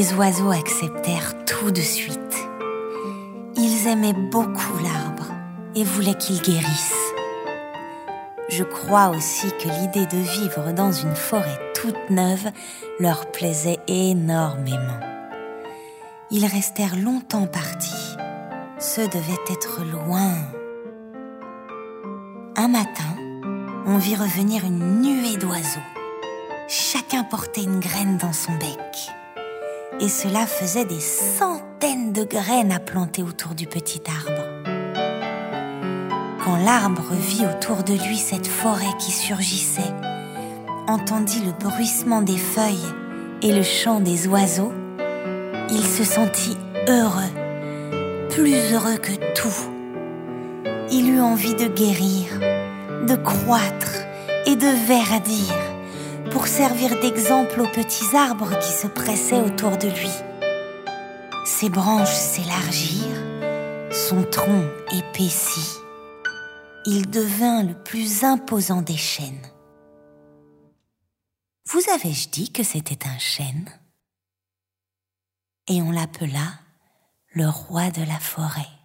Les oiseaux acceptèrent tout de suite. Ils aimaient beaucoup l'arbre et voulaient qu'il guérisse. Je crois aussi que l'idée de vivre dans une forêt toute neuve leur plaisait énormément. Ils restèrent longtemps partis. Ceux devaient être loin. Un matin, on vit revenir une nuée d'oiseaux. Chacun portait une graine dans son bec. Et cela faisait des centaines de graines à planter autour du petit arbre. Quand l'arbre vit autour de lui cette forêt qui surgissait, entendit le bruissement des feuilles et le chant des oiseaux, il se sentit heureux, plus heureux que tout. Il eut envie de guérir, de croître et de verdir pour servir d'exemple aux petits arbres qui se pressaient autour de lui. Ses branches s'élargirent, son tronc épaissit. Il devint le plus imposant des chênes. Vous avais-je dit que c'était un chêne ? Et on l'appela le roi de la forêt.